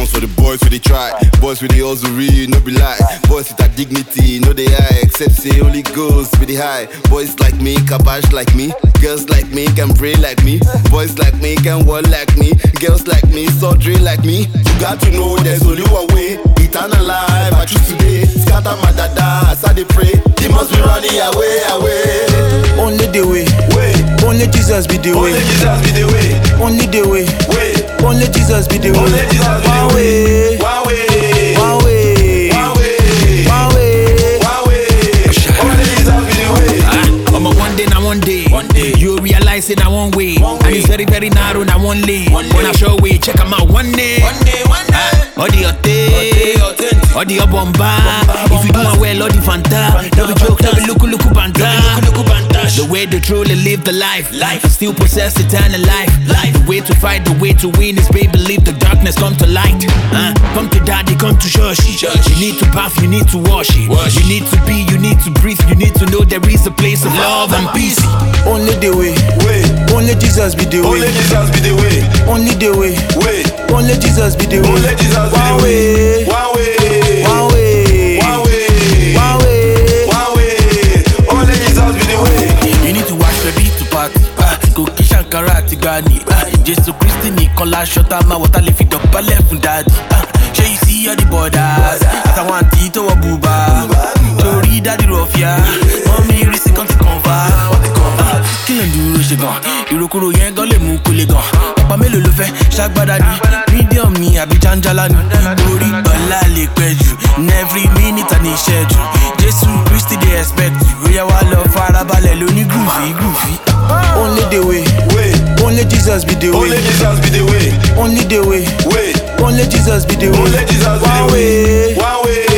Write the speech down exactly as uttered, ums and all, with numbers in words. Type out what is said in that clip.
ones for the boys with the try. Boys with the hustle real, no be lie. Boys with that dignity, no they high. Except say only girls with the high. Boys like me, cabash like me. Girls like me can pray like me. Boys like me can walk like me. Girls like me, surgery like me. You got to know there's only one way. Eternal life, I choose today. Scatter my dada, as I dey pray. They must be running away, away. Only the way, way. Only Jesus be the way. Only Jesus be the way. Only the way, way. Only Jesus be the way. Only Jesus be the way. One way, one way, one way, one way, one way. Only Jesus be the way. Ah, I'm a one day, now one day. One day. You realize it, now one way. One way. And it's very, very narrow, now one lane. One when I show way, check them out one day. One day, one day. Ah, all the hotel, all the bomba. If you do it well, all the fanta. No be joke, no be luku luku banta. The way to truly live the life, life still possess eternal life. Life, the way to fight, the way to win is baby, believe the darkness come to light. Uh, come to daddy, come to church. You need to bath, you need to wash it. You need to be, you need to breathe, you need to know there is a place of love and peace. Only the way, way. Only Jesus be the way. Only Jesus be the way. Only the way, way. Only Jesus be the way. Only Jesus be the way. One way, one way, one way, one way, one way. Only Jesus be the way. You need to watch the beat to party. Go kiss and karate gani. Jesus Christ nìkan la ṣọta máa wọ́tá lè fi dọ̀bálẹ̀ fún dáàdì. Ṣé you see all the borders? Àtàwọn àǹtí tó wọ bùbá. Torí dádì rọ̀fíà. Wọ́n mi rí sí kan ti kàn fà. Kí lè dúró ṣe gan? Ìrokòrò yẹn gan lè mú kó le gan. Ọ̀pá mélòó ló fẹ́ ṣàgbádá ni? Medium ni àbí jàǹjàlá ni? Torí gbọ̀nlá lè pẹ́ jù. In every minute and ìṣẹ́jú. Jésù Kristi dey expect you. Ó yẹ wá lọ farabalẹ̀ lóní gùfì gùfì. Only the way, way. Only Jesus be the way. Only Jesus be the way. Only the way, way. Only Jesus be the way. Only Jesus be the way. One way, one way.